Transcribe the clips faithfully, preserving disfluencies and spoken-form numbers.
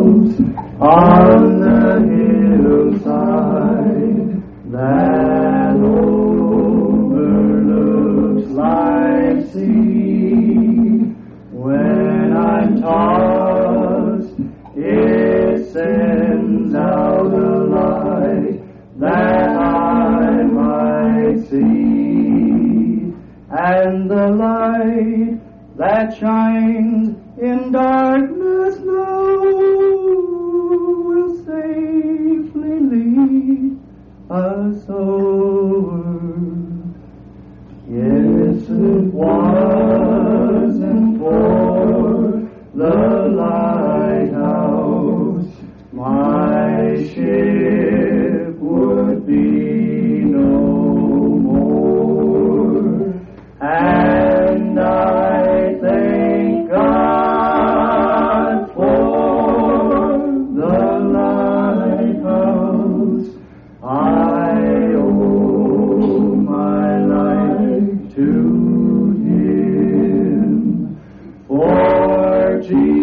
lighthouse on the hillside that overlooks life's sea. When I'm tossed, it sends out a light that I might see, and the light that shines in darkness now will safely lead us over. Yes, it wasn't for the lighthouse, my ship would be no more. And I thank God for the lighthouse. I owe my life to Him, for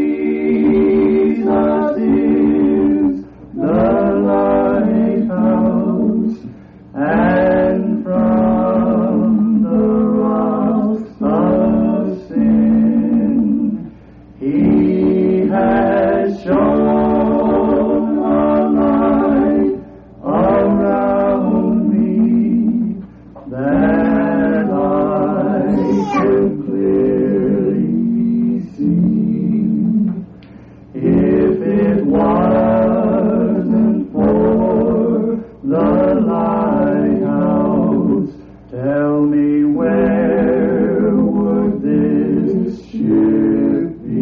Jesus is the lighthouse, and from the rocks of sin He has shown a light around me that I can clearly see. If it wasn't for the lighthouse, tell me, where would this ship be?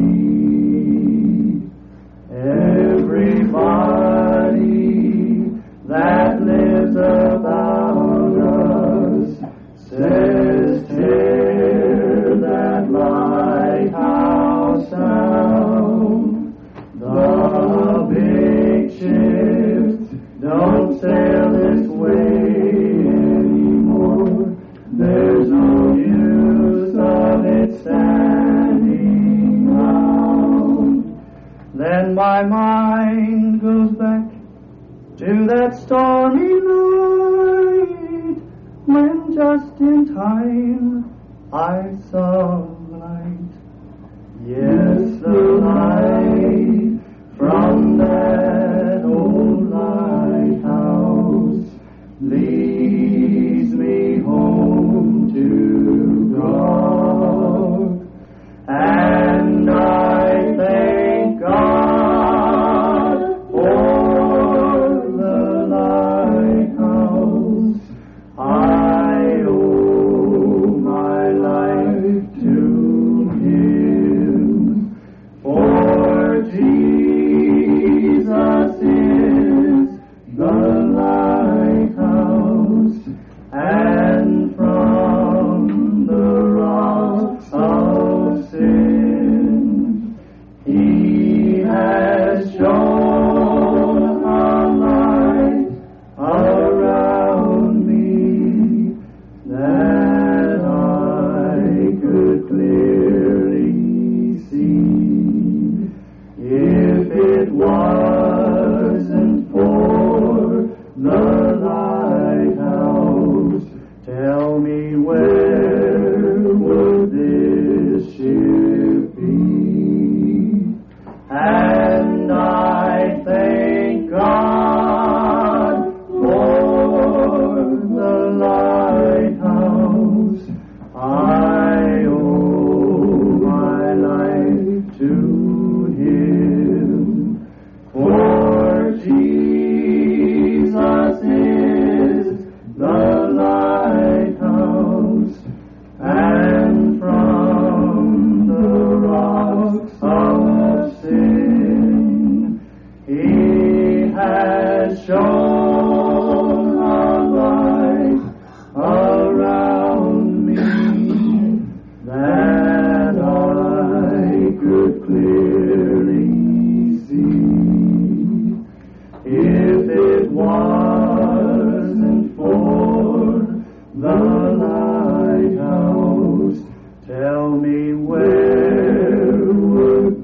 Everybody that lives about us says, tear that lighthouse down. The big ships don't sail this way anymore. There's no use of it standing round. Then my mind goes back to that stormy night, when just in time I saw the light. Yes, the light from that old lighthouse leads me home to God, and I thank God for the lighthouse. I owe my life to Him, for Jesus is the lighthouse, and from the rocks of sin He has shown a light around me that I could clearly see. If it wasn't for the lighthouse, tell me, where would this ship be? And I thank God for the lighthouse. I owe my life to Him, for Jesus is the lighthouse, and from the rocks of sin He has shown a light around me that I could clearly see. If it wasn't for the lighthouse, tell me, where would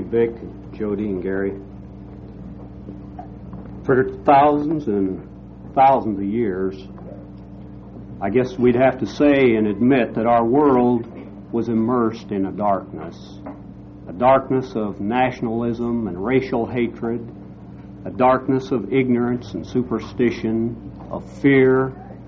Vic, Jody, and Gary. For thousands and thousands of years, I guess we'd have to say and admit that our world was immersed in a darkness, a darkness of nationalism and racial hatred, a darkness of ignorance and superstition, of fear.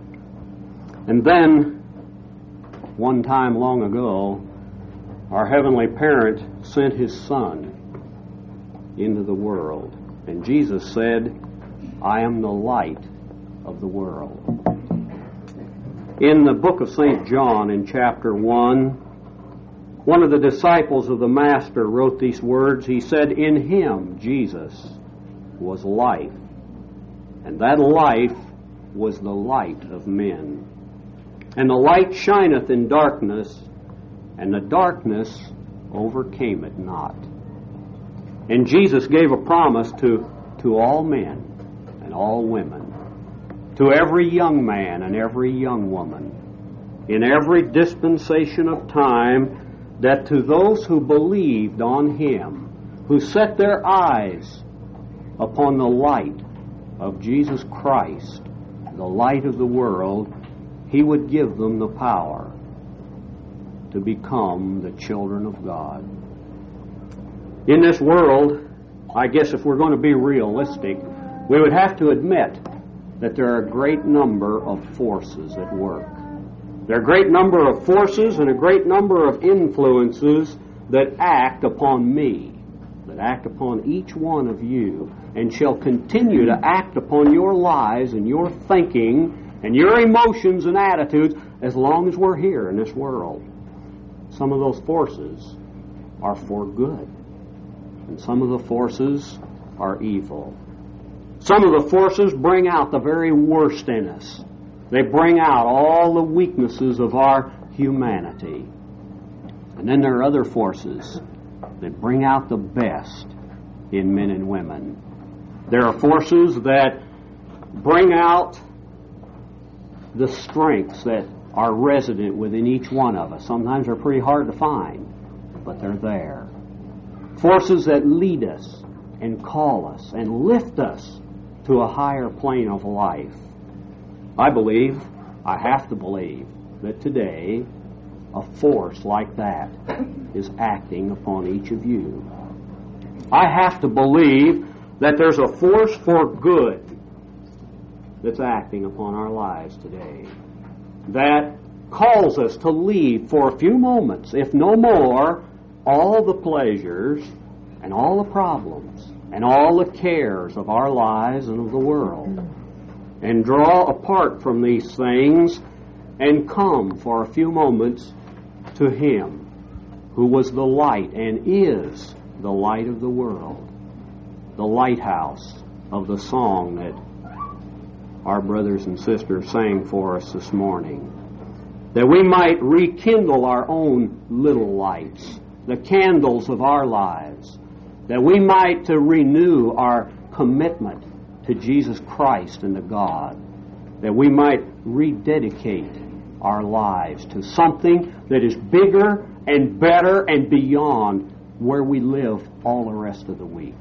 And then, one time long ago, our Heavenly Parent sent His Son into the world. And Jesus said, I am the light of the world. In the book of Saint John, in chapter one, one of the disciples of the Master wrote these words. He said, in Him, Jesus, was life, and that life was the light of men. And the light shineth in darkness, and the darkness overcame it not. And Jesus gave a promise to, to all men and all women, to every young man and every young woman, in every dispensation of time, that to those who believed on Him, who set their eyes upon the light of Jesus Christ, the light of the world, He would give them the power to become the children of God. In this world, I guess if we're going to be realistic, we would have to admit that there are a great number of forces at work. There are a great number of forces and a great number of influences that act upon me, that act upon each one of you, and shall continue to act upon your lives and your thinking and your emotions and attitudes as long as we're here in this world. Some of those forces are for good, and some of the forces are evil. Some of the forces bring out the very worst in us. They bring out all the weaknesses of our humanity. And then there are other forces that bring out the best in men and women. There are forces that bring out the strengths that are resident within each one of us. Sometimes they're pretty hard to find, but they're there. Forces that lead us and call us and lift us to a higher plane of life. I believe, I have to believe, that today a force like that is acting upon each of you. I have to believe that there's a force for good that's acting upon our lives today, that calls us to leave for a few moments, if no more, all the pleasures and all the problems and all the cares of our lives and of the world, and draw apart from these things and come for a few moments to Him who was the light and is the light of the world, the lighthouse of the song that our brothers and sisters sang for us this morning, that we might rekindle our own little lights, the candles of our lives, that we might to renew our commitment to Jesus Christ and to God, that we might rededicate our lives to something that is bigger and better and beyond where we live all the rest of the week.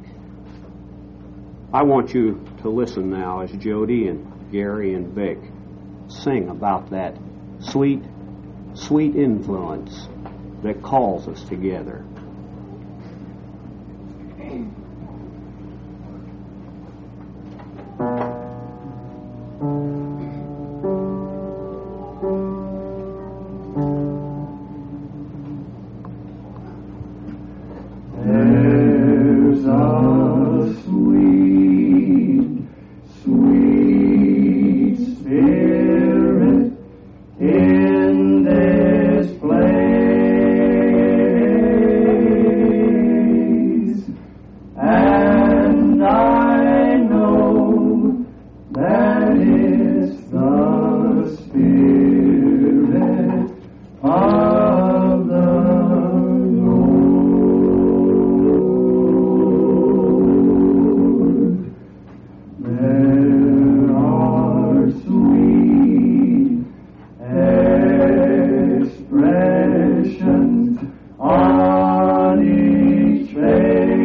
I want you to listen now as Jody and Gary and Vic sing about that sweet, sweet influence that calls us together. There's a sweet, sweet spirit in this place, and I know that it's the Spirit of the Lord. There are sweet expressions on each face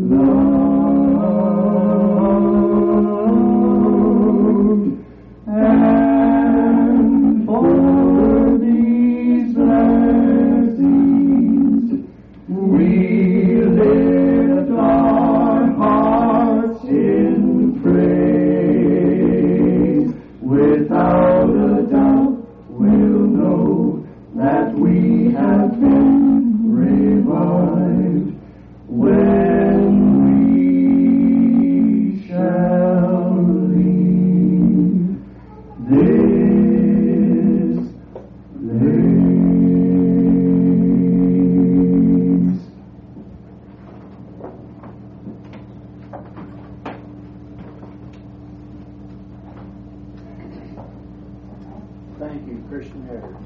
And for these blessings we lift our hearts in praise. Without a doubt we'll know that we have been revived when we shall leave this place. Thank you, Christian Harris.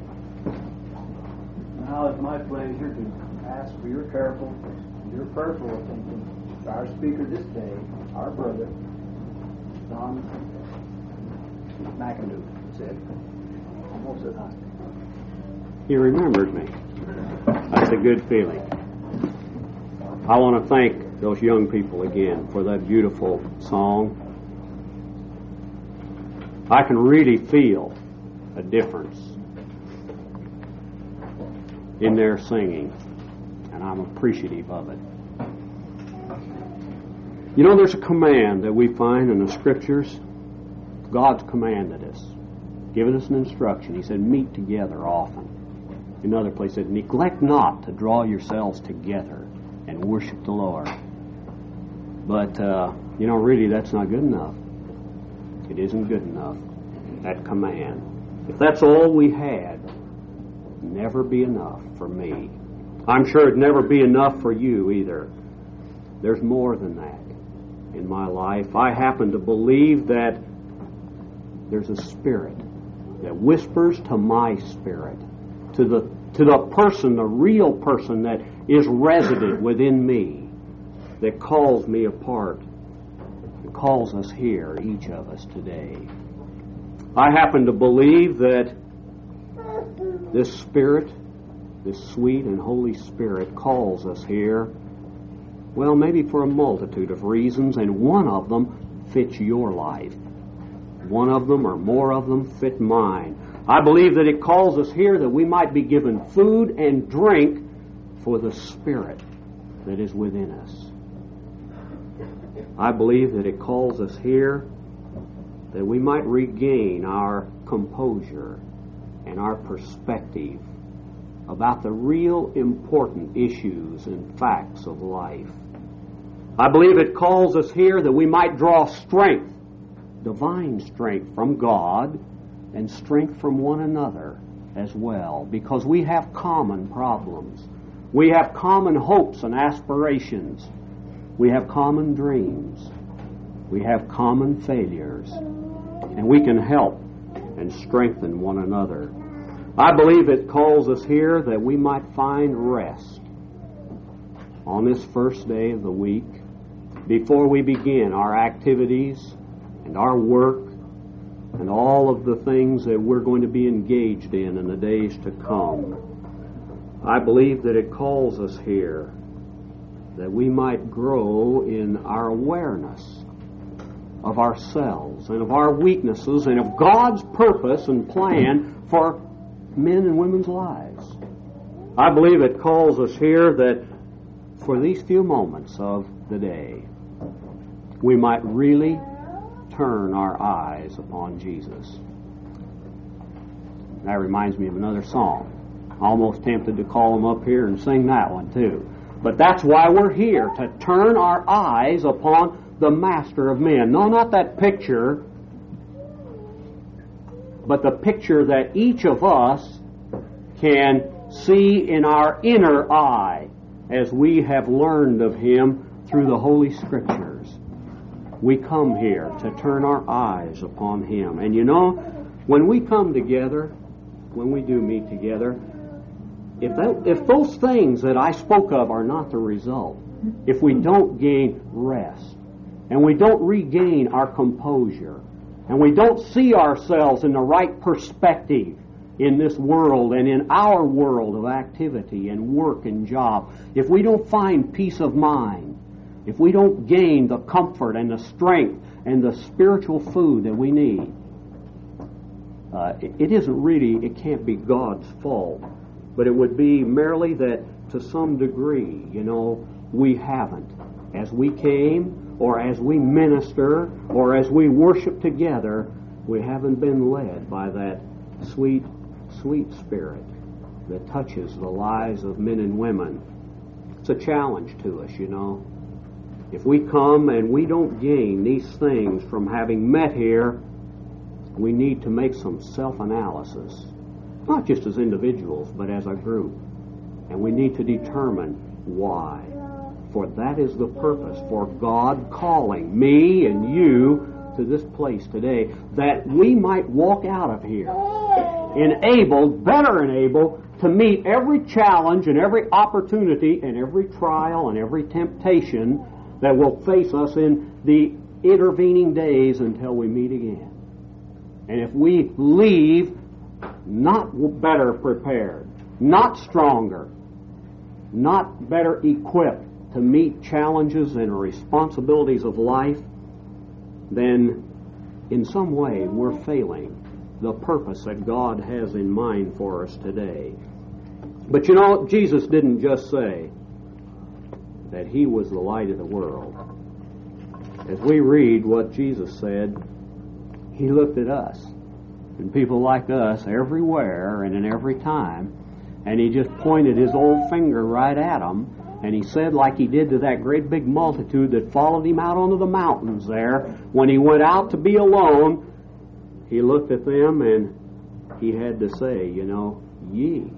Now it's my pleasure to ask for your careful, your prayerful attention to our speaker this day, our brother, Don McAdoo. Said, almost said hi. He remembered me. That's a good feeling. I want to thank those young people again for that beautiful song. I can really feel a difference in their singing, and I'm appreciative of it. You know, there's a command that we find in the Scriptures. God's commanded us, given us an instruction. He said, meet together often. Another place said, neglect not to draw yourselves together and worship the Lord. But, uh, you know, really that's not good enough. It isn't good enough, that command. If that's all we had, never be enough for me. I'm sure it'd never be enough for you either. There's more than that in my life. I happen to believe that there's a spirit that whispers to my spirit, to the to the person, the real person that is resident within me, that calls me apart and calls us here, each of us today. I happen to believe that this Spirit, this sweet and Holy Spirit, calls us here, well, maybe for a multitude of reasons, and one of them fits your life. One of them or more of them fit mine. I believe that it calls us here that we might be given food and drink for the Spirit that is within us. I believe that it calls us here that we might regain our composure and our perspective about the real important issues and facts of life. I believe it calls us here that we might draw strength, divine strength from God, and strength from one another as well, because we have common problems. We have common hopes and aspirations. We have common dreams. We have common failures. And we can help and strengthen one another. I believe it calls us here that we might find rest on this first day of the week before we begin our activities and our work and all of the things that we're going to be engaged in in the days to come. I believe that it calls us here that we might grow in our awareness of ourselves and of our weaknesses and of God's purpose and plan for men and women's lives. I believe it calls us here that for these few moments of the day, we might really turn our eyes upon Jesus. That reminds me of another song. Almost tempted to call him up here and sing that one too. But that's why we're here, to turn our eyes upon the Master of men. No, not that picture, but the picture that each of us can see in our inner eye as we have learned of Him through the Holy Scriptures. We come here to turn our eyes upon Him. And you know, when we come together, when we do meet together, if that, if those things that I spoke of are not the result, if we don't gain rest, and we don't regain our composure, and we don't see ourselves in the right perspective in this world and in our world of activity and work and job, if we don't find peace of mind, if we don't gain the comfort and the strength and the spiritual food that we need, uh, it, it isn't really, it can't be God's fault, but it would be merely that to some degree, you know, we haven't. As we came, or as we minister, or as we worship together, we haven't been led by that sweet, sweet Spirit that touches the lives of men and women. It's a challenge to us, you know. If we come and we don't gain these things from having met here, we need to make some self-analysis, not just as individuals, but as a group. And we need to determine why. For that is the purpose for God calling me and you to this place today, that we might walk out of here enabled, better enabled, to meet every challenge and every opportunity and every trial and every temptation that will face us in the intervening days until we meet again. And if we leave not better prepared, not stronger, not better equipped to meet challenges and responsibilities of life, then in some way we're failing the purpose that God has in mind for us today. But you know, Jesus didn't just say that He was the light of the world. As we read what Jesus said, He looked at us and people like us everywhere and in every time, and He just pointed His old finger right at them, and He said, like He did to that great big multitude that followed Him out onto the mountains there, when He went out to be alone, He looked at them and He had to say, you know, ye,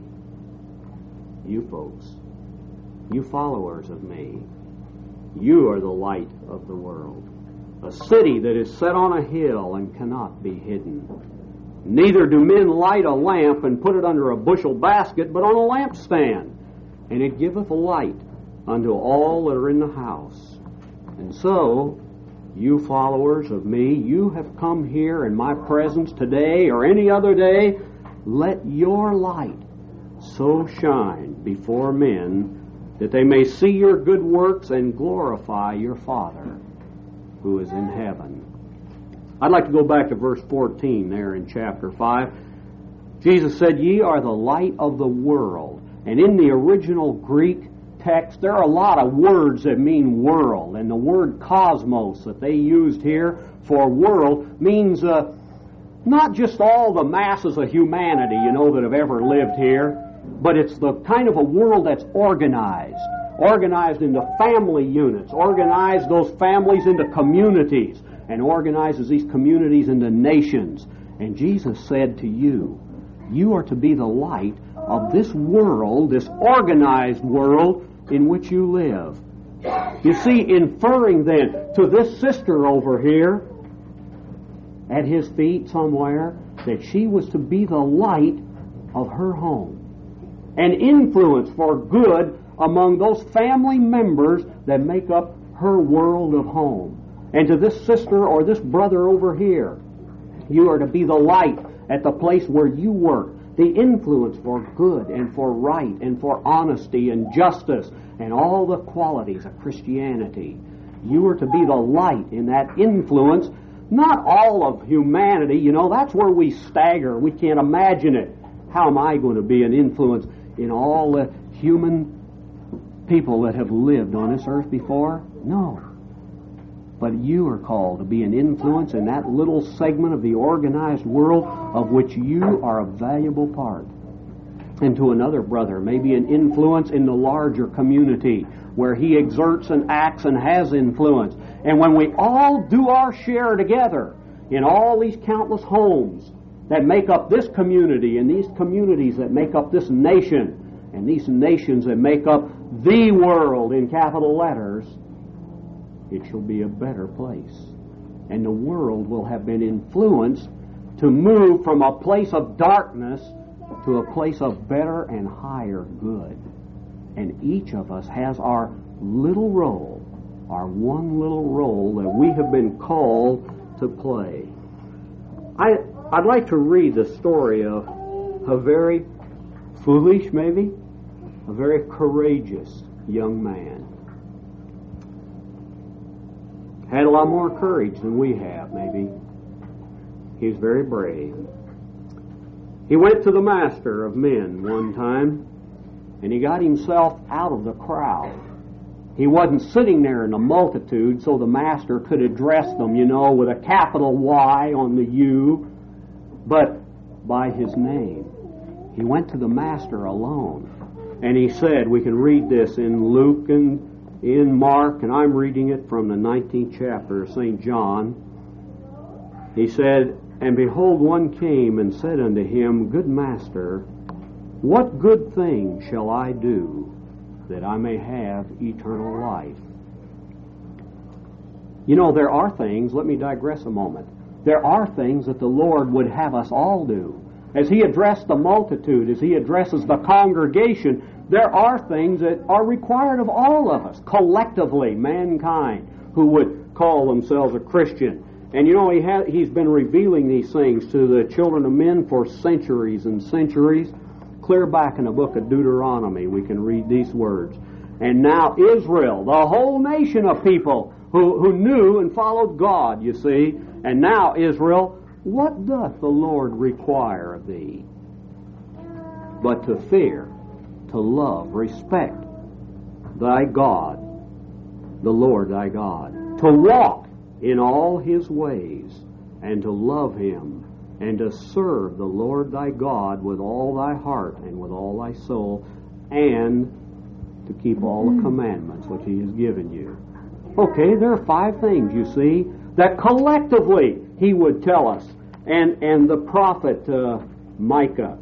you folks, you followers of me, you are the light of the world. A city that is set on a hill and cannot be hidden. Neither do men light a lamp and put it under a bushel basket, but on a lampstand, and it giveth light unto all that are in the house. And so, you followers of me, you have come here in my presence today or any other day, let your light so shine before men that they may see your good works and glorify your Father who is in heaven. I'd like to go back to verse fourteen there in chapter five. Jesus said, ye are the light of the world. And in the original Greek text, there are a lot of words that mean world. And the word cosmos that they used here for world means uh, not just all the masses of humanity, you know, that have ever lived here, but it's the kind of a world that's organized. Organized into family units. Organized those families into communities. And organizes these communities into nations. And Jesus said to you, you are to be the light of this world, this organized world in which you live. You see, inferring then to this sister over here at His feet somewhere, that she was to be the light of her home. An influence for good among those family members that make up her world of home. And to this sister or this brother over here, you are to be the light at the place where you work, the influence for good and for right and for honesty and justice and all the qualities of Christianity. You are to be the light in that influence, not all of humanity. You know, that's where we stagger. We can't imagine it. How am I going to be an influence in all the human people that have lived on this earth before? No. But you are called to be an influence in that little segment of the organized world of which you are a valuable part. And to another brother, maybe an influence in the larger community where he exerts and acts and has influence. And when we all do our share together in all these countless homes that make up this community and these communities that make up this nation and these nations that make up the world in capital letters, it shall be a better place. And the world will have been influenced to move from a place of darkness to a place of better and higher good. And each of us has our little role, our one little role that we have been called to play. I, I'd like to read the story of a very foolish, maybe, a very courageous young man. Had a lot more courage than we have, maybe. He was very brave. He went to the master of men one time, and he got himself out of the crowd. He wasn't sitting there in the multitude so the master could address them, you know, with a capital Y on the U, but by his name. He went to the master alone. And he said, we can read this in Luke and in Mark, and I'm reading it from the nineteenth chapter of Saint John. He said, and behold, one came and said unto him, Good master, what good thing shall I do that I may have eternal life? You know, there are things, let me digress a moment, there are things that the Lord would have us all do. As He addressed the multitude, as He addresses the congregation, there are things that are required of all of us, collectively, mankind, who would call themselves a Christian. And you know, he ha- He's been revealing these things to the children of men for centuries and centuries. Clear back in the book of Deuteronomy, we can read these words. And now Israel, the whole nation of people who, who knew and followed God, you see. And now Israel, what doth the Lord require of thee? But to fear, to love, respect thy God, the Lord thy God. To walk in all His ways, and to love Him, and to serve the Lord thy God with all thy heart and with all thy soul, and to keep all the commandments which He has given you. Okay, there are five things, you see, that collectively He would tell us. And and the prophet uh, Micah,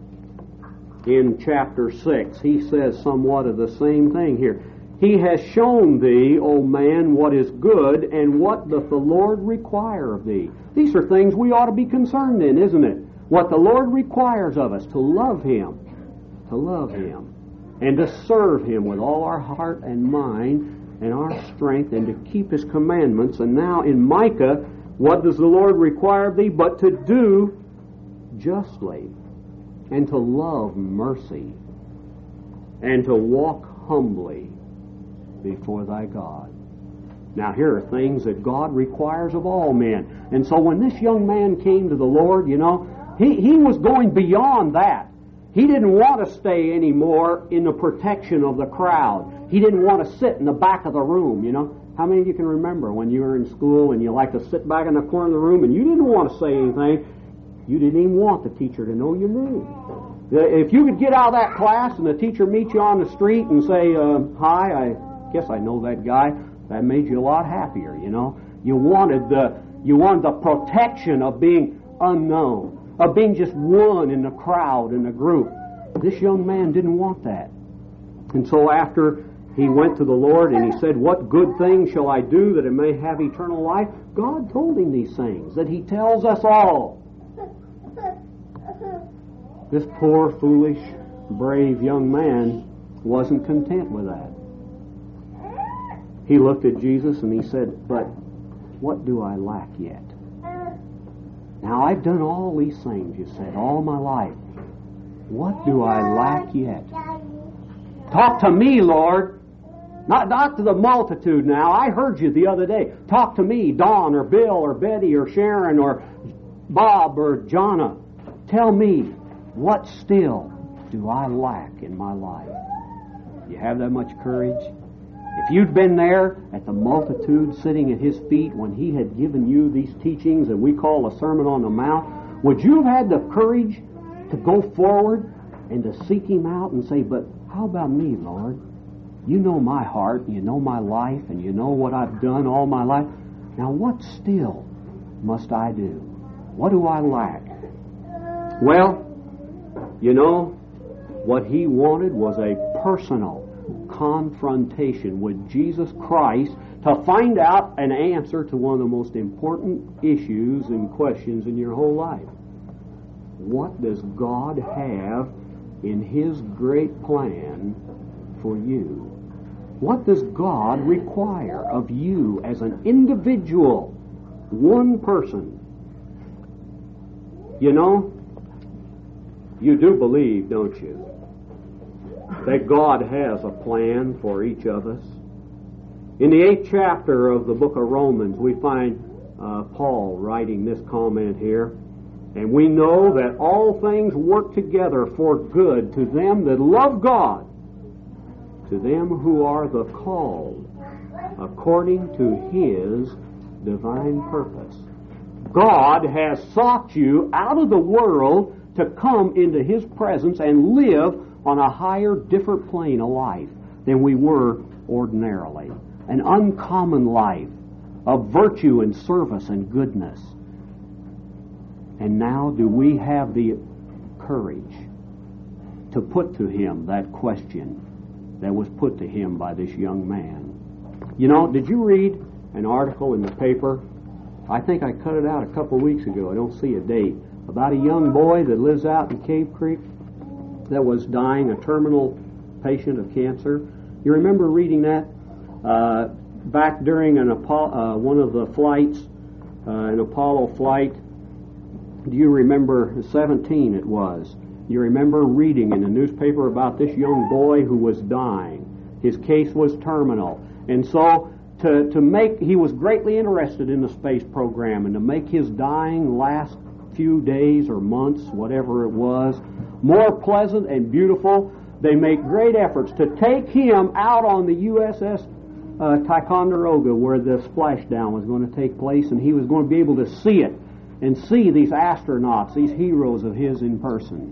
in chapter six, he says somewhat of the same thing here. He has shown thee, O man, what is good, and what doth the Lord require of thee. These are things we ought to be concerned in, isn't it? What the Lord requires of us, to love Him, to love Him, and to serve Him with all our heart and mind and our strength, and to keep His commandments. And now in Micah, what does the Lord require of thee? But to do justly, and to love mercy, and to walk humbly before thy God. Now here are things that God requires of all men. And so when this young man came to the Lord, you know, he, he was going beyond that. He didn't want to stay anymore in the protection of the crowd. He didn't want to sit in the back of the room, you know. How many of you can remember when you were in school and you liked to sit back in the corner of the room and you didn't want to say anything? You didn't even want the teacher to know your name. If you could get out of that class and the teacher meet you on the street and say, uh, hi, I guess I know that guy, that made you a lot happier, you know. You wanted the, you wanted the protection of being unknown, of being just one in the crowd, in the group. This young man didn't want that. And so after he went to the Lord and he said, what good thing shall I do that it may have eternal life? God told him these things that He tells us all. This poor, foolish, brave young man wasn't content with that. He looked at Jesus and he said, but what do I lack yet? Now I've done all these things, you said, all my life. What do I lack yet? Talk to me, Lord. Not, not to the multitude now. I heard you the other day. Talk to me, Don or Bill or Betty or Sharon or Bob or Jonna. Tell me, what still do I lack in my life? You have that much courage? If you'd been there at the multitude sitting at His feet when He had given you these teachings that we call the Sermon on the Mount, would you have had the courage to go forward and to seek Him out and say, but how about me, Lord? You know my heart, and you know my life, and you know what I've done all my life. Now what still must I do? What do I lack? Well, you know, what he wanted was a personal confrontation with Jesus Christ to find out an answer to one of the most important issues and questions in your whole life. What does God have in His great plan for you? What does God require of you as an individual, one person? You know, you do believe, don't you, that God has a plan for each of us? In the eighth chapter of the book of Romans, we find uh, Paul writing this comment here. And we know that all things work together for good to them that love God, to them who are the called according to His divine purpose. God has sought you out of the world to come into His presence and live on a higher, different plane of life than we were ordinarily. An uncommon life of virtue and service and goodness. And now do we have the courage to put to Him that question that was put to him by this young man? You know, did you read an article in the paper? I think I cut it out a couple of weeks ago. I don't see a date. About a young boy that lives out in Cave Creek that was dying, a terminal patient of cancer. You remember reading that? Uh, back during an Apollo, uh, one of the flights, uh, an Apollo flight, do you remember, seventeen it was, you remember reading in the newspaper about this young boy who was dying. His case was terminal. And so to, to make, he was greatly interested in the space program, and to make his dying last few days or months, whatever it was, more pleasant and beautiful, they make great efforts to take him out on the U S S uh, Ticonderoga, where the splashdown was going to take place, and he was going to be able to see it and see these astronauts, these heroes of his in person.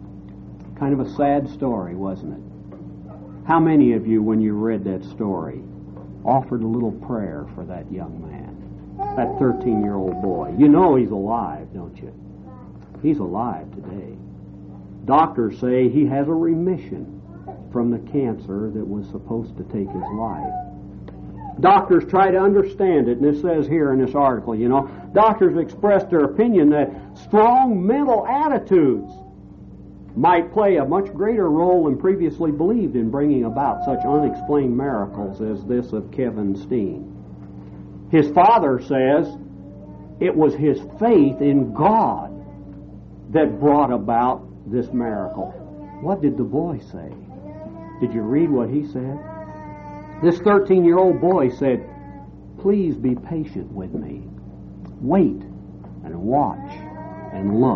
Kind of a sad story, wasn't it? How many of you, when you read that story, offered a little prayer for that young man, that thirteen-year-old boy? You know he's alive, don't you? He's alive today. Doctors say he has a remission from the cancer that was supposed to take his life. Doctors try to understand it, and it says here in this article, you know, doctors expressed their opinion that strong mental attitudes might play a much greater role than previously believed in bringing about such unexplained miracles as this of Kevin Steen. His father says it was his faith in God that brought about this miracle. What did the boy say? Did you read what he said? This thirteen-year-old boy said, "Please be patient with me. Wait and watch and look.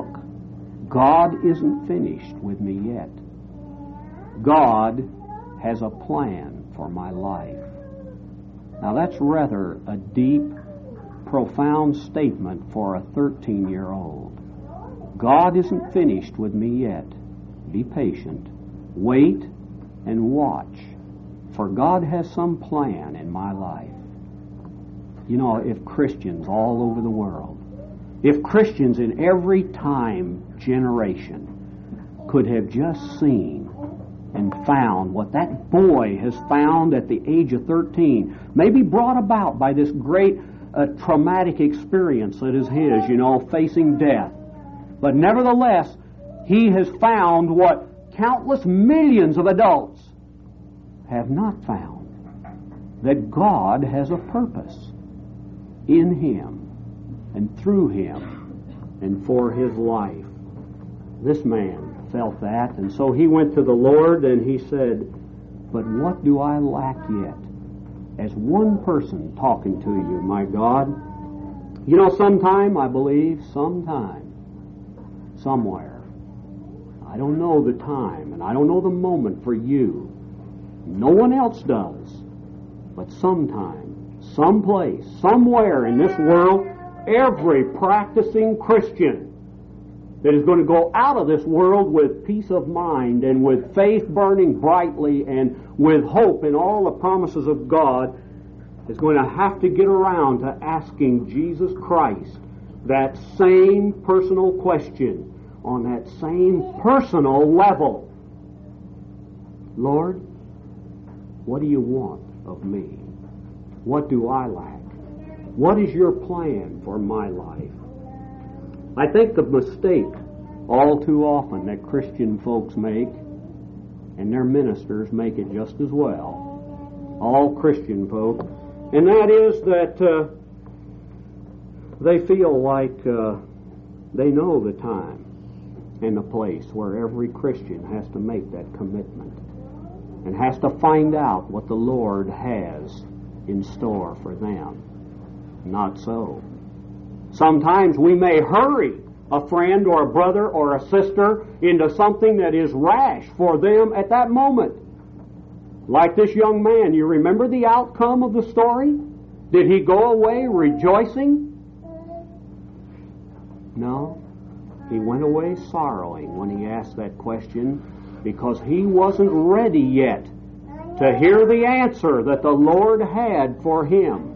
God isn't finished with me yet. God has a plan for my life." Now that's rather a deep, profound statement for a thirteen-year-old. God isn't finished with me yet. Be patient. Wait and watch. For God has some plan in my life. You know, if Christians all over the world, if Christians in every time generation could have just seen and found what that boy has found at the age of thirteen, maybe brought about by this great uh, traumatic experience that is his, you know, facing death. But nevertheless, he has found what countless millions of adults have not found, that God has a purpose in him and through him and for his life. This man felt that, and so he went to the Lord and he said, "But what do I lack yet?" As one person talking to you, my God. You know, sometime, I believe, sometime, somewhere, I don't know the time and I don't know the moment for you. No one else does. But sometime, someplace, somewhere in this world, every practicing Christian that is going to go out of this world with peace of mind and with faith burning brightly and with hope in all the promises of God is going to have to get around to asking Jesus Christ that same personal question on that same personal level. Lord, what do you want of me? What do I lack? What is your plan for my life? I think the mistake all too often that Christian folks make, and their ministers make it just as well, all Christian folk, and that is that uh, they feel like uh, they know the time and the place where every Christian has to make that commitment and has to find out what the Lord has in store for them. Not so. Sometimes we may hurry a friend or a brother or a sister into something that is rash for them at that moment. Like this young man, you remember the outcome of the story? Did he go away rejoicing? No. He went away sorrowing when he asked that question, because he wasn't ready yet to hear the answer that the Lord had for him.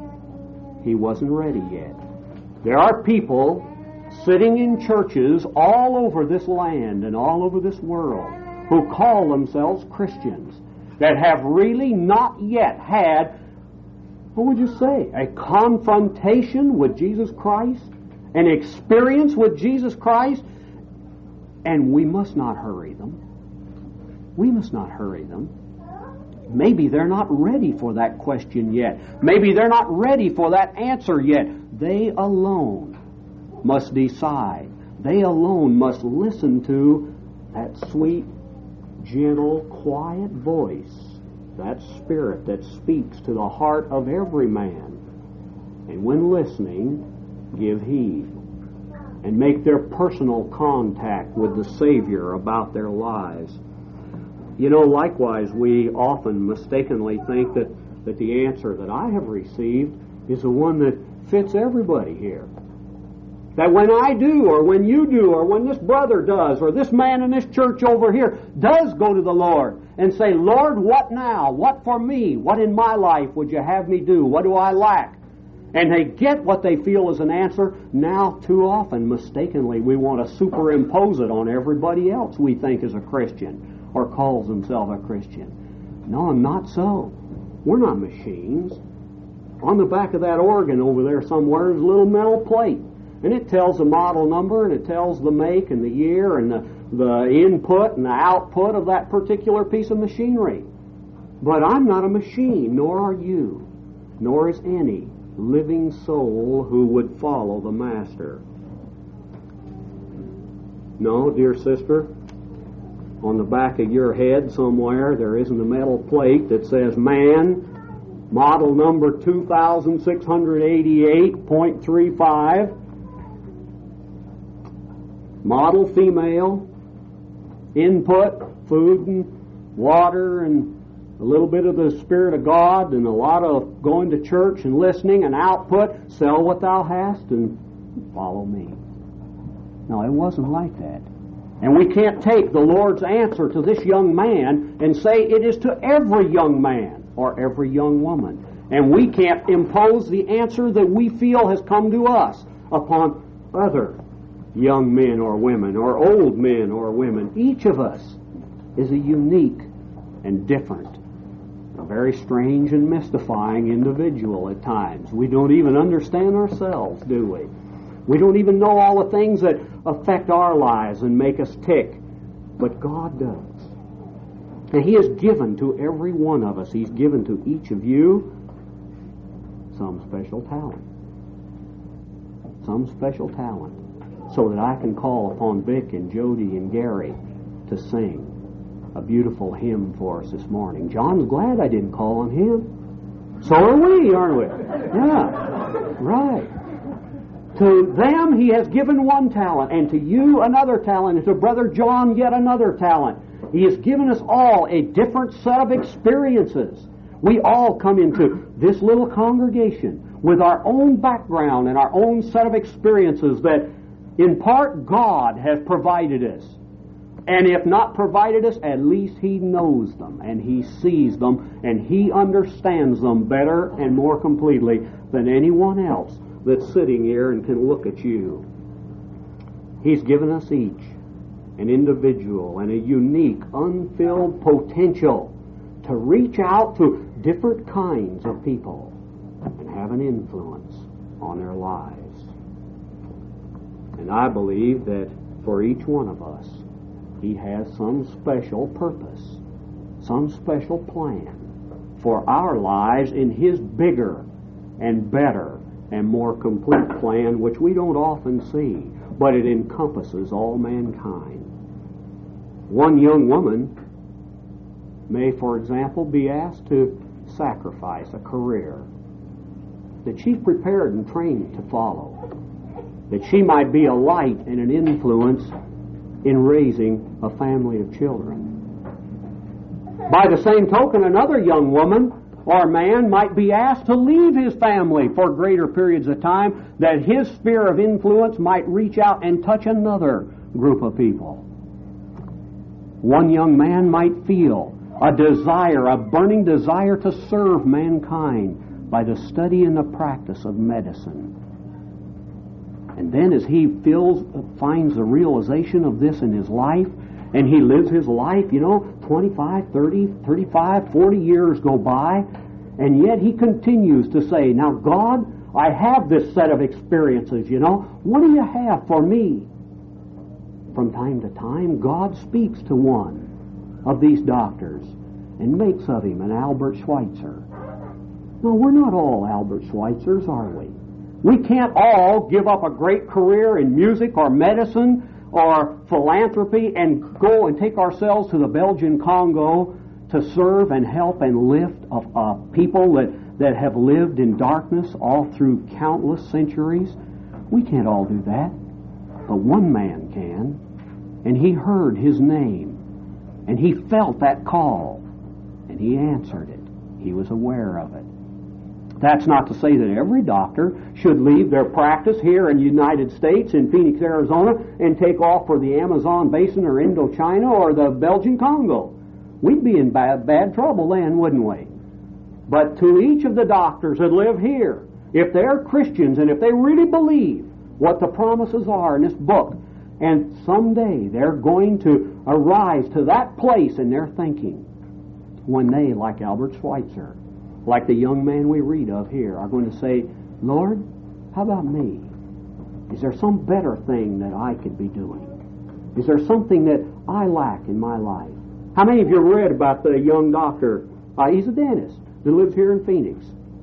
He wasn't ready yet. There are people sitting in churches all over this land and all over this world who call themselves Christians that have really not yet had, what would you say, a confrontation with Jesus Christ, an experience with Jesus Christ, and we must not hurry them. We must not hurry them. Maybe they're not ready for that question yet. Maybe they're not ready for that answer yet. They alone must decide. They alone must listen to that sweet, gentle, quiet voice, that Spirit that speaks to the heart of every man. And when listening, give heed and make their personal contact with the Savior about their lives. You know, likewise, we often mistakenly think that, that the answer that I have received is the one that fits everybody here. That when I do, or when you do, or when this brother does, or this man in this church over here does go to the Lord and say, Lord, what now? What for me? What in my life would you have me do? What do I lack? And they get what they feel is an answer. Now, too often, mistakenly, we want to superimpose it on everybody else we think is a Christian or calls himself a Christian. No, not so. We're not machines. On the back of that organ over there somewhere is a little metal plate. And it tells the model number, and it tells the make and the year and the, the input and the output of that particular piece of machinery. But I'm not a machine, nor are you, nor is any living soul who would follow the Master. No, dear sister, on the back of your head somewhere there isn't a metal plate that says man, model number two thousand six hundred eighty-eight point three five, model female, input, food and water and a little bit of the Spirit of God and a lot of going to church and listening, and output, sell what thou hast and follow me. No, it wasn't like that. And we can't take the Lord's answer to this young man and say it is to every young man or every young woman. And we can't impose the answer that we feel has come to us upon other young men or women or old men or women. Each of us is a unique and different, a very strange and mystifying individual at times. We don't even understand ourselves, do we? We don't even know all the things that affect our lives and make us tick. But God does. And He has given to every one of us, He's given to each of you some special talent. Some special talent. So that I can call upon Vic and Jody and Gary to sing a beautiful hymn for us this morning. John's glad I didn't call on him. So are we, aren't we? Yeah, right. To them He has given one talent, and to you another talent, and to Brother John yet another talent. He has given us all a different set of experiences. We all come into this little congregation with our own background and our own set of experiences that in part God has provided us. And if not provided us, at least He knows them, and He sees them, and He understands them better and more completely than anyone else that's sitting here and can look at you. He's given us each an individual and a unique, unfilled potential to reach out to different kinds of people and have an influence on their lives. And I believe that for each one of us, He has some special purpose, some special plan for our lives in His bigger and better and more complete plan, which we don't often see, but it encompasses all mankind. One young woman may, for example, be asked to sacrifice, a career that she's prepared and trained to follow, that she might be a light and an influence in raising a family of children. By the same token, another young woman or man might be asked to leave his family for greater periods of time, that his sphere of influence might reach out and touch another group of people. One young man might feel a desire, a burning desire to serve mankind by the study and the practice of medicine. And then as he feels, finds the realization of this in his life, and he lives his life, you know, twenty-five, thirty, thirty-five, forty years go by, and yet he continues to say, now God, I have this set of experiences, you know, what do you have for me? From time to time, God speaks to one of these doctors and makes of him an Albert Schweitzer. No, we're not all Albert Schweitzers, are we? We can't all give up a great career in music or medicine or philanthropy and go and take ourselves to the Belgian Congo to serve and help and lift of uh, people that, that have lived in darkness all through countless centuries. We can't all do that. But one man can. And he heard his name. And he felt that call. And he answered it. He was aware of it. That's not to say that every doctor should leave their practice here in the United States, in Phoenix, Arizona, and take off for the Amazon basin or Indochina or the Belgian Congo. We'd be in bad, bad trouble then, wouldn't we? But to each of the doctors that live here, if they're Christians and if they really believe what the promises are in this book, and someday they're going to arise to that place in their thinking when they, like Albert Schweitzer, like the young man we read of here, are going to say, Lord, how about me? Is there some better thing that I could be doing? Is there something that I lack in my life? How many of you read about the young doctor? Uh, he's a dentist that lives here in Phoenix.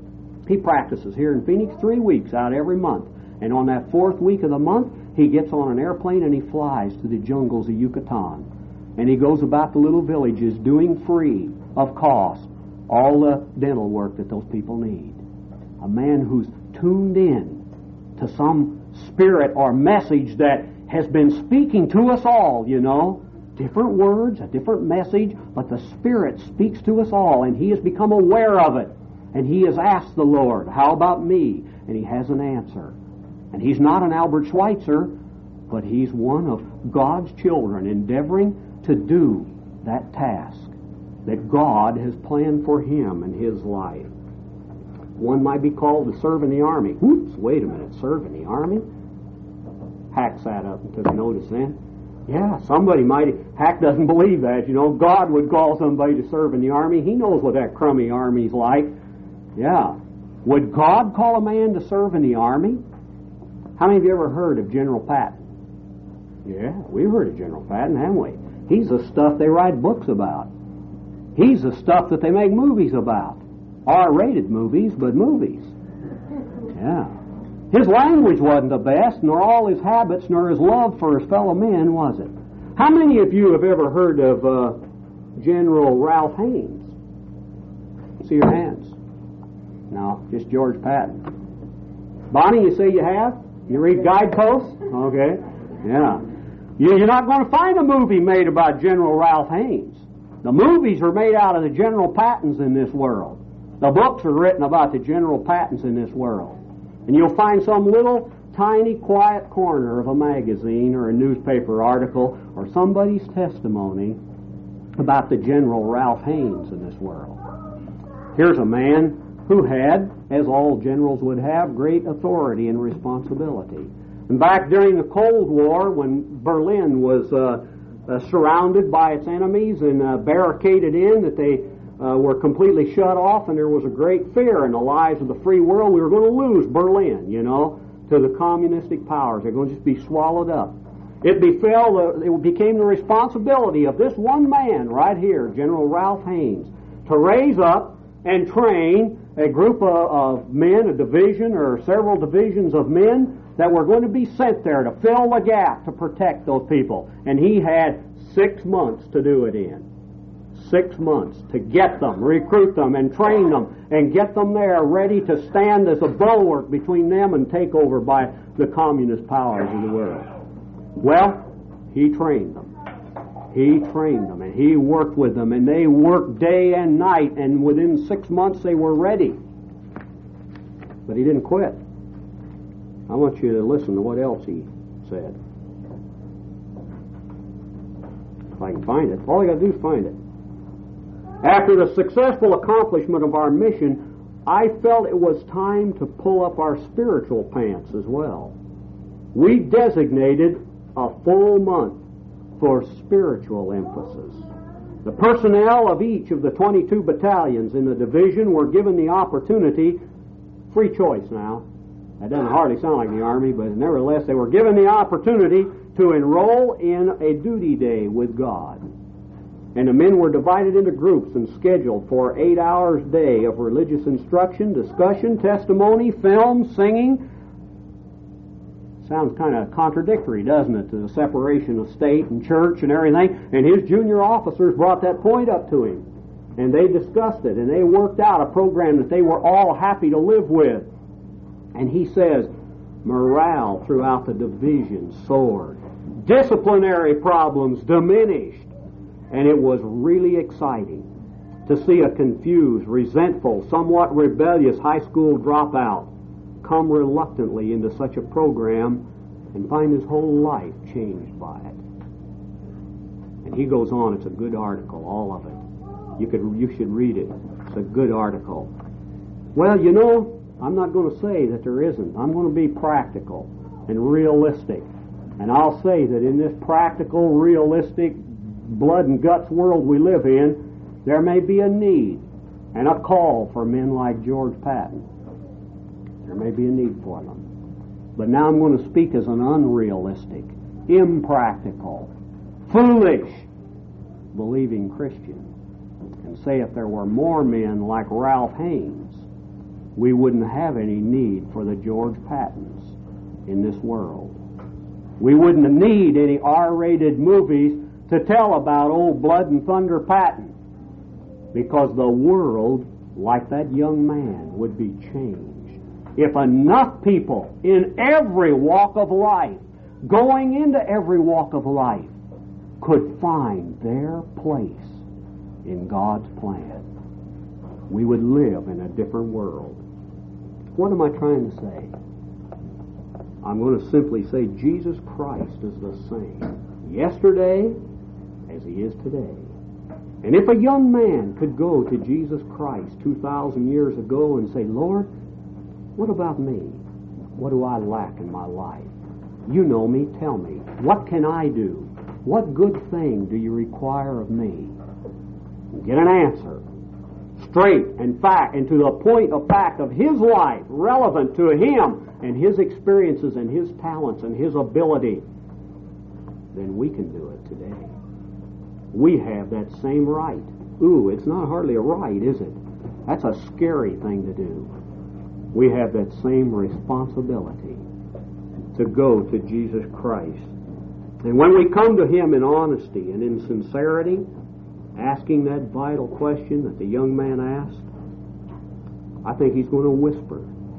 He practices here in Phoenix three weeks out every month. And on that fourth week of the month, he gets on an airplane and he flies to the jungles of Yucatan. And he goes about the little villages doing free of cost all the dental work that those people need. A man who's tuned in to some spirit or message that has been speaking to us all, you know. Different words, a different message, but the Spirit speaks to us all, and he has become aware of it. And he has asked the Lord, how about me? And he has an answer. And he's not an Albert Schweitzer, but he's one of God's children endeavoring to do that task that God has planned for him in his life. One might be called to serve in the army. Whoops, wait a minute, serve in the army? Hack sat up and took notice then. Yeah, somebody might. Hack doesn't believe that. You know, God would call somebody to serve in the army. He knows what that crummy army's like. Yeah. Would God call a man to serve in the army? How many of you ever heard of General Patton? Yeah, we've heard of General Patton, haven't we? He's the stuff they write books about. He's the stuff that they make movies about. R-rated movies, but movies. Yeah. His language wasn't the best, nor all his habits, nor his love for his fellow men, was it? How many of you have ever heard of uh, General Ralph Haynes? See your hands. No, just George Patton. Bonnie, you say you have? You read Guideposts? Okay. Yeah. You're not going to find a movie made about General Ralph Haynes. The movies are made out of the General Pattons in this world. The books are written about the General Pattons in this world. And you'll find some little tiny quiet corner of a magazine or a newspaper article or somebody's testimony about the General Ralph Haynes in this world. Here's a man who had, as all generals would have, great authority and responsibility. And back during the Cold War, when Berlin was uh, uh, surrounded by its enemies and uh, barricaded in, that they Uh, were completely shut off, and there was a great fear in the lives of the free world. We were going to lose Berlin, you know, to the communistic powers. They're going to just be swallowed up. It befell, uh, it became the responsibility of this one man right here, General Ralph Haynes, to raise up and train a group of, of men, a division or several divisions of men that were going to be sent there to fill the gap to protect those people. And he had six months to do it in. Six months to get them, recruit them, and train them, and get them there ready to stand as a bulwark between them and takeover by the communist powers of the world. Well, he trained them. He trained them, and he worked with them, and they worked day and night, and within six months they were ready. But he didn't quit. I want you to listen to what else he said. If I can find it. All I got to do is find it. After the successful accomplishment of our mission, I felt it was time to pull up our spiritual pants as well. We designated a full month for spiritual emphasis. The personnel of each of the twenty-two battalions in the division were given the opportunity, free choice now, that doesn't hardly sound like the Army, but nevertheless they were given the opportunity to enroll in a duty day with God. And the men were divided into groups and scheduled for eight hours a day of religious instruction, discussion, testimony, film, singing. Sounds kind of contradictory, doesn't it, to the separation of state and church and everything. And his junior officers brought that point up to him. And they discussed it, and they worked out a program that they were all happy to live with. And he says, morale throughout the division soared. Disciplinary problems diminished. And it was really exciting to see a confused, resentful, somewhat rebellious high school dropout come reluctantly into such a program and find his whole life changed by it. And he goes on, it's a good article, all of it. You could, you should read it. It's a good article. Well, you know, I'm not going to say that there isn't. I'm going to be practical and realistic. And I'll say that in this practical, realistic, blood and guts world we live in, there may be a need and a call for men like George Patton. There may be a need for them. But now I'm going to speak as an unrealistic, impractical, foolish, believing Christian, and say if there were more men like Ralph Haynes, we wouldn't have any need for the George Pattons in this world. We wouldn't need any R-rated movies to tell about old Blood and Thunder Patton, because the world, like that young man, would be changed if enough people in every walk of life, going into every walk of life, could find their place in God's plan. We would live in a different world. What am I trying to say? I'm going to simply say Jesus Christ is the same yesterday as he is today. And if a young man could go to Jesus Christ two thousand years ago and say, Lord, what about me? What do I lack in my life? You know me, tell me. What can I do? What good thing do you require of me? Get an answer. Straight and fact, and to the point of fact of his life, relevant to him and his experiences and his talents and his ability, then we can do it today. We have that same right. Ooh, it's not hardly a right, is it? That's a scary thing to do. We have that same responsibility to go to Jesus Christ. And when we come to him in honesty and in sincerity, asking that vital question that the young man asked, I think he's going to whisper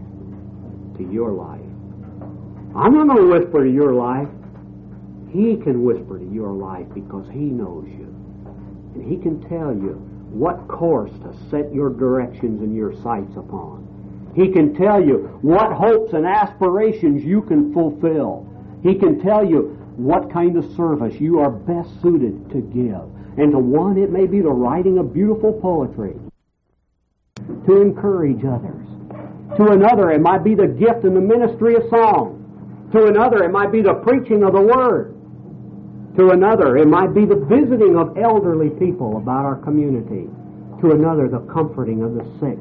to your life. I'm not going to whisper to your life. He can whisper to your life because he knows you. And he can tell you what course to set your directions and your sights upon. He can tell you what hopes and aspirations you can fulfill. He can tell you what kind of service you are best suited to give. And to one, it may be the writing of beautiful poetry, to encourage others. To another, it might be the gift and the ministry of song. To another, it might be the preaching of the Word. To another, it might be the visiting of elderly people about our community. To another, the comforting of the sick.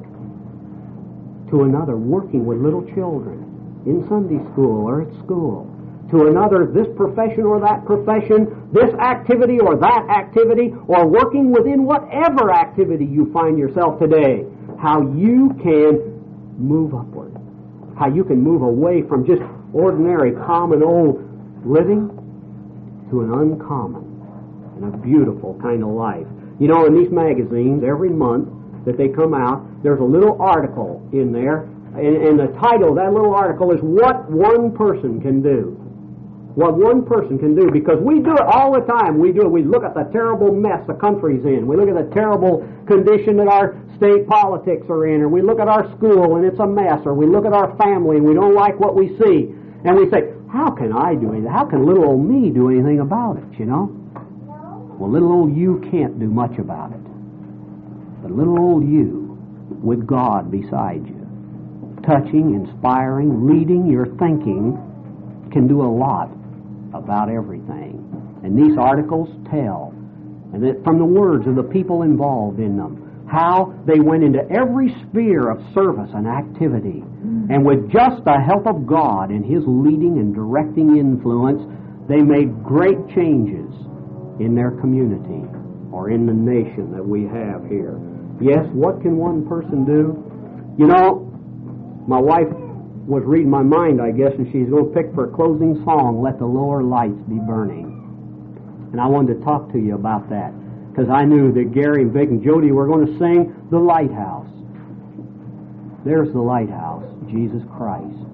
To another, working with little children in Sunday school or at school. To another, this profession or that profession, this activity or that activity, or working within whatever activity you find yourself today. How you can move upward. How you can move away from just ordinary, common old living to an uncommon and a beautiful kind of life. You know, in these magazines, every month that they come out, there's a little article in there, and, and the title of that little article is What One Person Can Do. What one person can do, because we do it all the time. We do it. We look at the terrible mess the country's in. We look at the terrible condition that our state politics are in, or we look at our school and it's a mess, or we look at our family and we don't like what we see. And we say, how can I do anything? How can little old me do anything about it, you know? Well, little old you can't do much about it. But little old you, with God beside you, touching, inspiring, leading your thinking, can do a lot about everything. And these articles tell, and that from the words of the people involved in them, how they went into every sphere of service and activity. And with just the help of God and His leading and directing influence, they made great changes in their community or in the nation that we have here. Yes, what can one person do? You know, my wife was reading my mind, I guess, and she's going to pick for a closing song, Let the Lower Lights Be Burning. And I wanted to talk to you about that, because I knew that Gary and Vic and Jody were going to sing The Lighthouse. There's the lighthouse, Jesus Christ.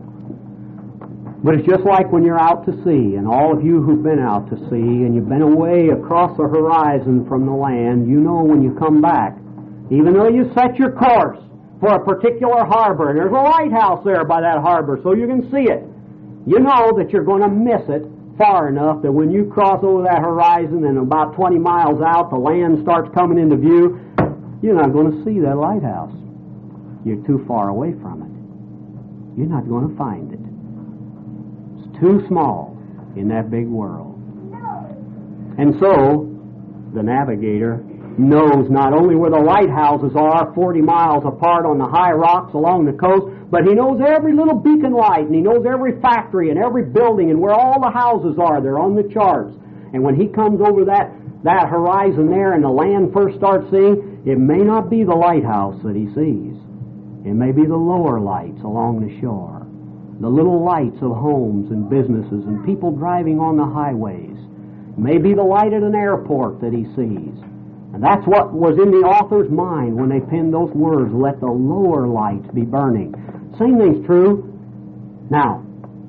But it's just like when you're out to sea, and all of you who've been out to sea, and you've been away across the horizon from the land, you know when you come back, even though you set your course for a particular harbor, and there's a lighthouse there by that harbor so you can see it, you know that you're going to miss it far enough that when you cross over that horizon and about twenty miles out the land starts coming into view, you're not going to see that lighthouse. You're too far away from it. You're not going to find it. It's too small in that big world. And so the navigator knows not only where the lighthouses are forty miles apart on the high rocks along the coast, but he knows every little beacon light, and he knows every factory and every building and where all the houses are. They're on the charts. And when he comes over that, that horizon there and the land first starts seeing, it may not be the lighthouse that he sees. It may be the lower lights along the shore, the little lights of homes and businesses and people driving on the highways. It may be the light at an airport that he sees. And that's what was in the author's mind when they penned those words, let the lower lights be burning. Same thing's true. Now,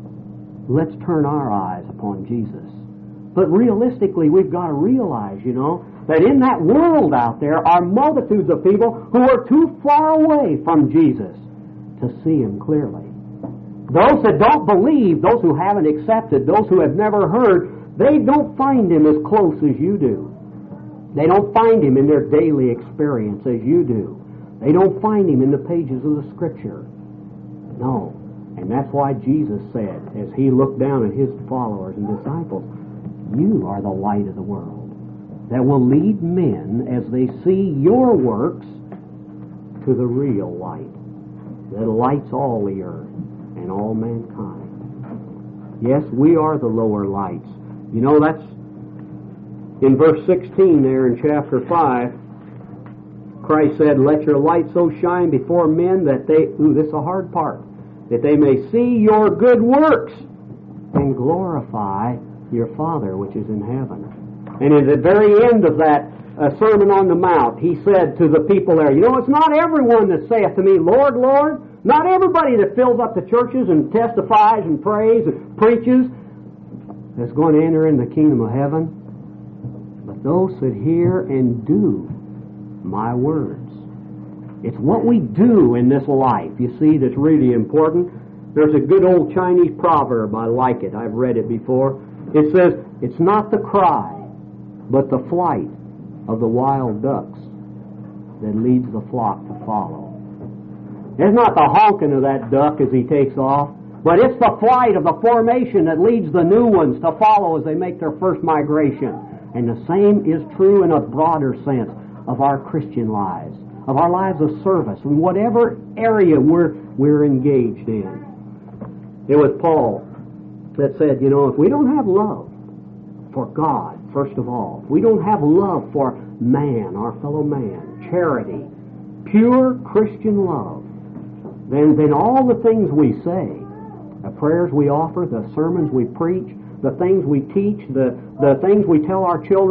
let's turn our eyes upon Jesus. But realistically, we've got to realize, you know, that in that world out there are multitudes of people who are too far away from Jesus to see Him clearly. Those that don't believe, those who haven't accepted, those who have never heard, they don't find Him as close as you do. They don't find Him in their daily experience as you do. They don't find Him in the pages of the Scripture. No. And that's why Jesus said, as He looked down at His followers and disciples, you are the light of the world that will lead men as they see your works to the real light that lights all the earth and all mankind. Yes, we are the lower lights. You know, that's in verse sixteen there in chapter five, Christ said, let your light so shine before men that they, ooh, this is a hard part, that they may see your good works and glorify your Father which is in heaven. And at the very end of that uh, Sermon on the Mount, He said to the people there, you know, it's not everyone that saith to me, Lord, Lord, not everybody that fills up the churches and testifies and prays and preaches that's going to enter in the kingdom of heaven. Those that hear and do my words. It's what we do in this life, you see, that's really important. There's a good old Chinese proverb, I like it, I've read it before. It says, it's not the cry, but the flight of the wild ducks that leads the flock to follow. It's not the honking of that duck as he takes off, but it's the flight of the formation that leads the new ones to follow as they make their first migration. And the same is true in a broader sense of our Christian lives, of our lives of service, in whatever area we're, we're engaged in. It was Paul that said, you know, if we don't have love for God, first of all, if we don't have love for man, our fellow man, charity, pure Christian love, then, then all the things we say, the prayers we offer, the sermons we preach, the things we teach, the, the things we tell our children,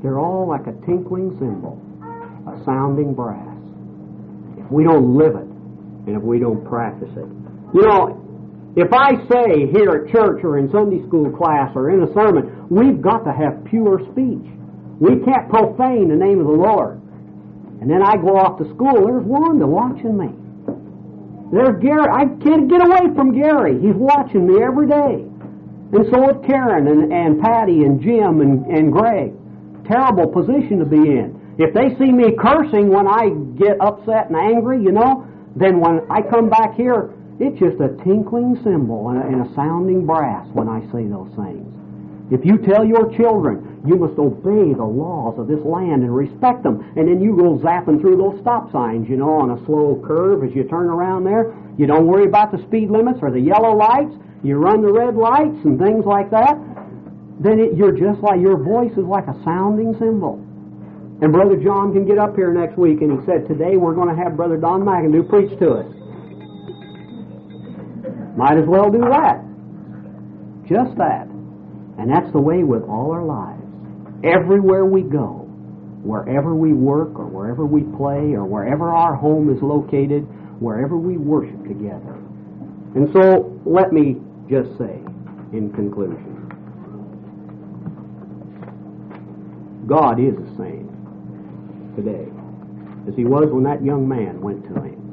They're all like a tinkling cymbal, a sounding brass. If we don't live it, and if we don't practice it. You know, if I say here at church or in Sunday school class or in a sermon, we've got to have pure speech. We can't profane the name of the Lord. And then I go off to school, there's Wanda watching me. There's Gary. I can't get away from Gary. He's watching me every day. And so is Karen and, and Patty and Jim and, and Greg. Terrible position to be in. If they see me cursing when I get upset and angry, you know, then when I come back here, it's just a tinkling cymbal and a, and a sounding brass when I say those things. If you tell your children, you must obey the laws of this land and respect them, and then you go zapping through those stop signs, you know, on a slow curve as you turn around there, you don't worry about the speed limits or the yellow lights, you run the red lights and things like that, then it, you're just like, your voice is like a sounding cymbal. And Brother John can get up here next week, and he said, today we're going to have Brother Don McAdoo preach to us. Might as well do that. Just that. And that's the way with all our lives. Everywhere we go, wherever we work or wherever we play or wherever our home is located, wherever we worship together. And so, let me just say, in conclusion, God is the same today as He was when that young man went to Him.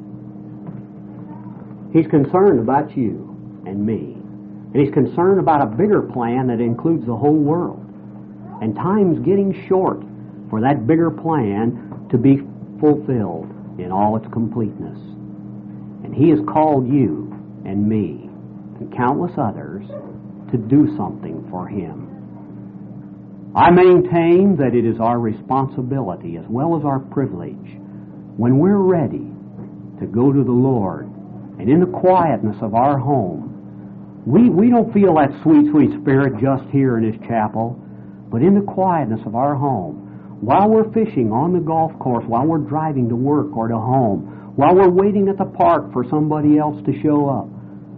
He's concerned about you and me. And He's concerned about a bigger plan that includes the whole world. And time's getting short for that bigger plan to be fulfilled in all its completeness. And He has called you and me and countless others to do something for Him. I maintain that it is our responsibility as well as our privilege when we're ready to go to the Lord and in the quietness of our home. We, we don't feel that sweet, sweet Spirit just here in this chapel, but in the quietness of our home, while we're fishing on the golf course, while we're driving to work or to home, while we're waiting at the park for somebody else to show up,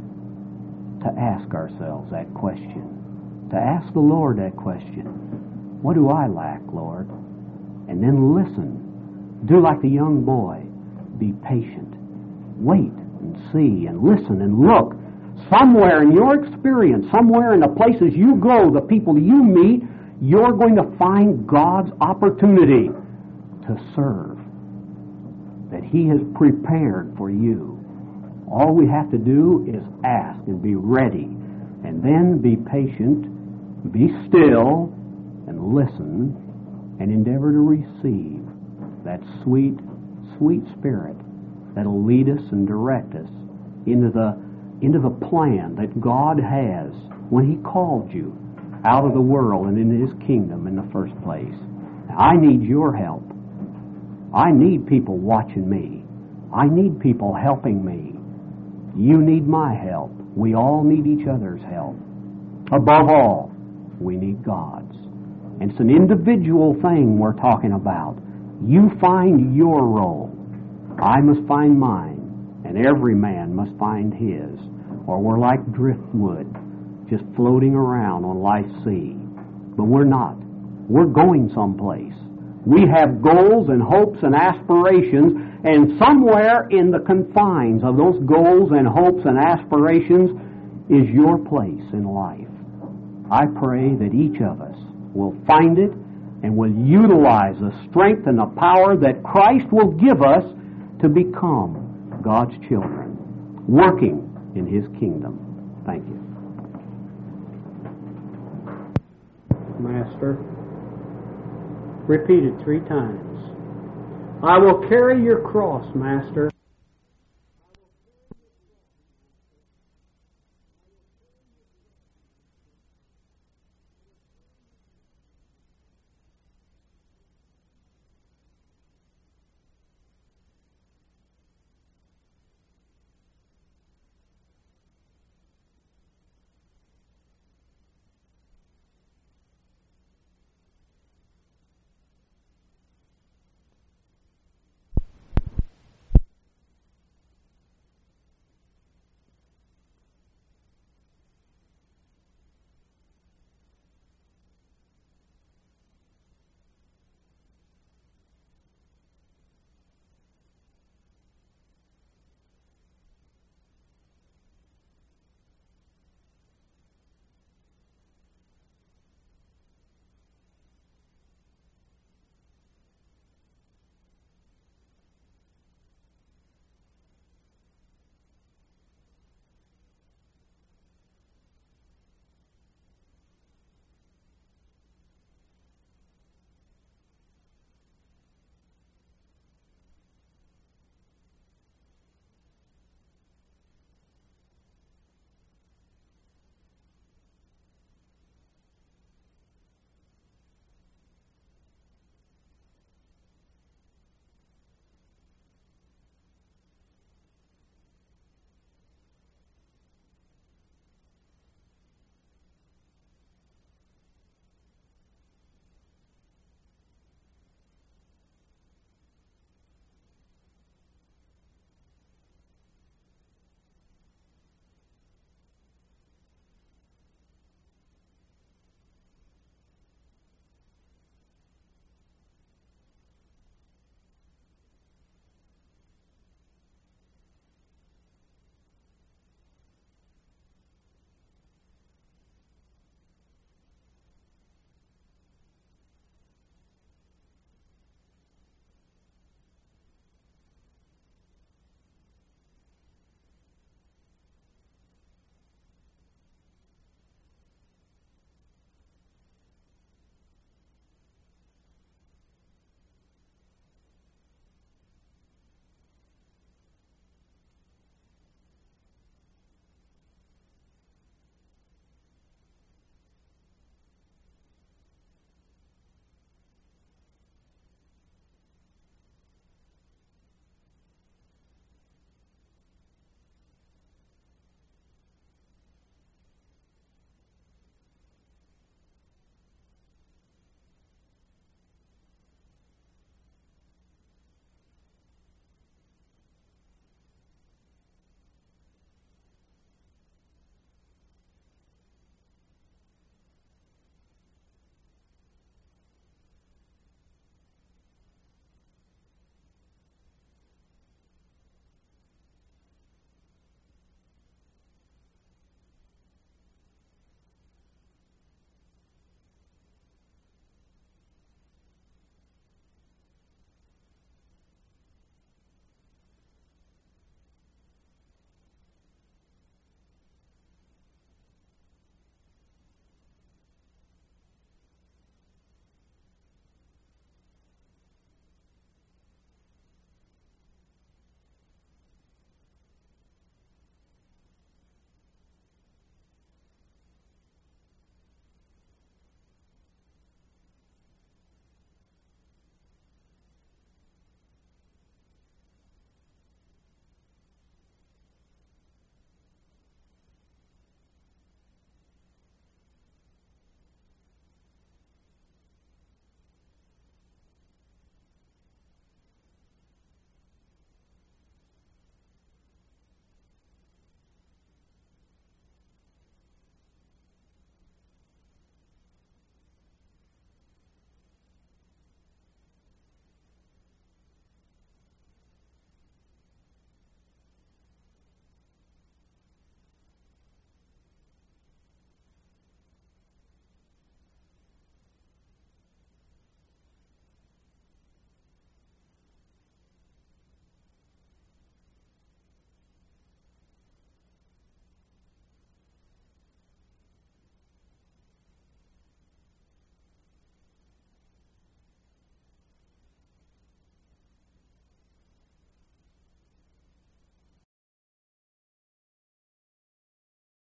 to ask ourselves that question, to ask the Lord that question. What do I lack, Lord? And then listen. Do like the young boy. Be patient. Wait and see and listen and look. Somewhere in your experience, somewhere in the places you go, the people you meet, you're going to find God's opportunity to serve that He has prepared for you. All we have to do is ask and be ready, and then be patient, be still, and listen, and endeavor to receive that sweet, sweet Spirit that'll lead us and direct us into the into the plan that God has when He called you out of the world and into His kingdom in the first place. Now, I need your help. I need people watching me. I need people helping me. You need my help. We all need each other's help. Above all, we need God's. And it's an individual thing we're talking about. You find your role. I must find mine. And every man must find his. Or we're like driftwood, just floating around on life's sea. But we're not. We're going someplace. We have goals and hopes and aspirations, and somewhere in the confines of those goals and hopes and aspirations is your place in life. I pray that each of us will find it and will utilize the strength and the power that Christ will give us to become God's children, working in His kingdom. Thank you. Master, repeated three times. I will carry your cross, Master.